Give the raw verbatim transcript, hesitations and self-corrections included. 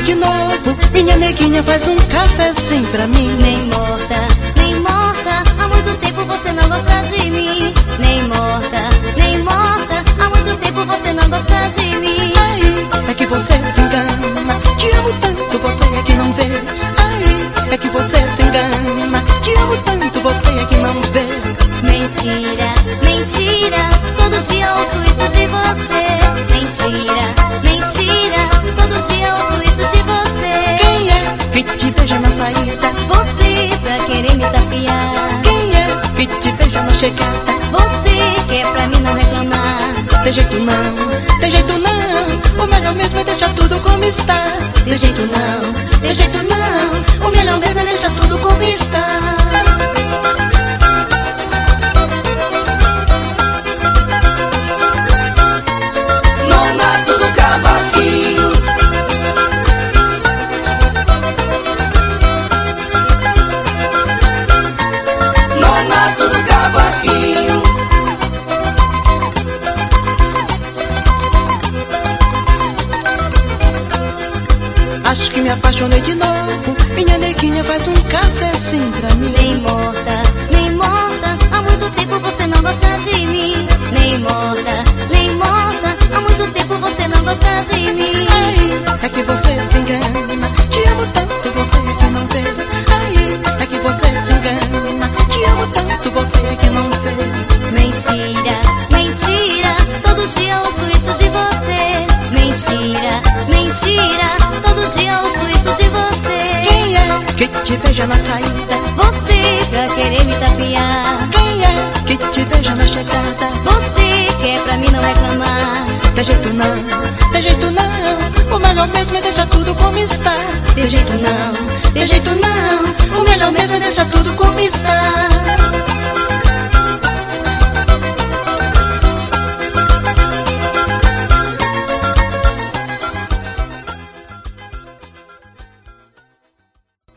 de novo. Minha neguinha faz um cafezinho pra mim. Nem morta, nem morta, há muito tempo você não gosta de mim. Nem morta, nem morta, há muito tempo você não gosta de mim. Aí é que você se engana, te amo tanto, você é que não vê. Aí é que você se engana, te amo tanto, você é que não vê. Mentira, mentira, todo dia ouço isso de você. Mentira, mentira, todo dia ouço isso de você. Quem é que te beija na saída? Você pra querer me tapear. Quem é que te beija na chegada? Você que é pra mim não reclamar. Tem jeito não, tem jeito não, o melhor mesmo é deixar tudo como está. Tem jeito não, tem jeito não, o melhor mesmo é deixar tudo como está. Nonato do Cavaquinho. Nonato do Cavaquinho. Acho que me apaixonei de novo. Minha neguinha faz um cafezinho pra mim. Nem morta, nem morta, há muito tempo você não gosta de mim. Nem morta, nem morta, há muito tempo você não gosta de mim. Aí é que você se engana, te amo tanto, você é que não vê. Aí é que você se engana, te amo tanto, você é que não vê. Mentira, mentira, todo dia ouço isso de você. Mentira, mentira, todo dia ouço isso de você. Quem é que te beija na saída? Você pra querer me tapear. Quem é que te beija na chegada? Você que é pra mim não reclamar. Tem jeito não, tem jeito não, o melhor mesmo é deixar tudo como está. Tem jeito não, tem jeito não, O melhor mesmo é deixar tudo como está.